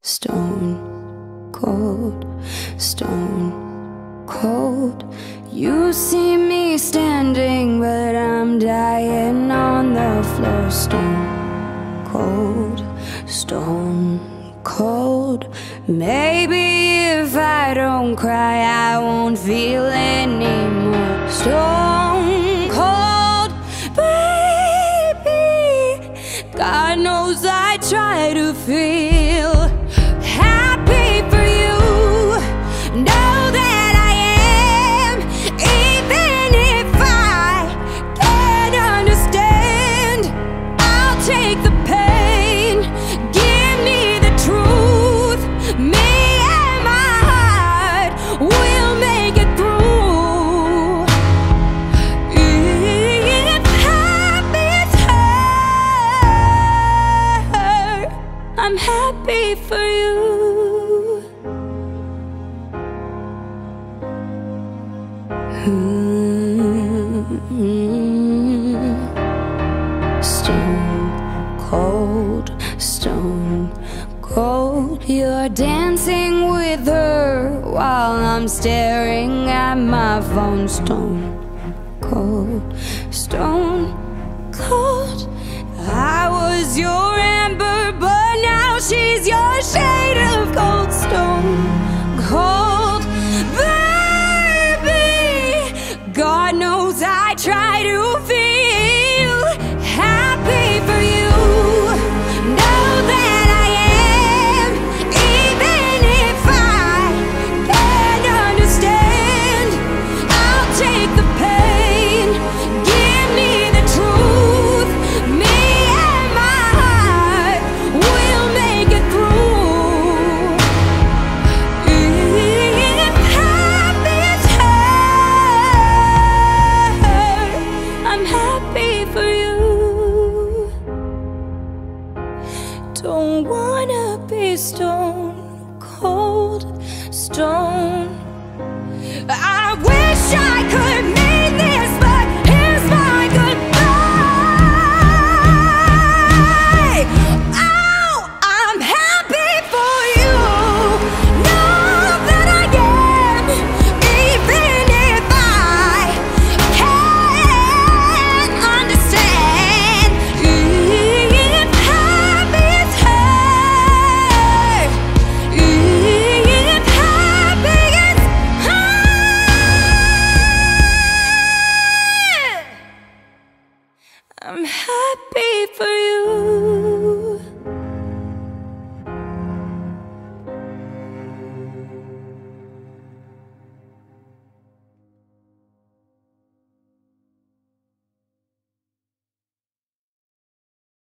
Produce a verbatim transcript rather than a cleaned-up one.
stone cold, stone cold. You see me standing, but I'm dying on the floor. Stone cold, stone cold. Maybe if I don't cry, I won't feel anymore. Stone cold, baby. God knows I try to feel happy for you. Know that I am, even if I can't understand. I'll take the pain, give me the truth. Me and my heart will make it through. If happy's hurt, I'm happy for you. Stone cold, stone cold. You're dancing with her while I'm staring at my phone. Stone cold, stone cold. I was your amber, but now she's your shade of cold. Stone cold, baby. God knows I try to feel happy for you. Know that I am, even if I can't understand. I'll take the pain, give me the truth. Me and my heart will make it through. If happy's hurt, I'm happy for you. Don't wanna be stone cold, stone. I wish I could mean this, but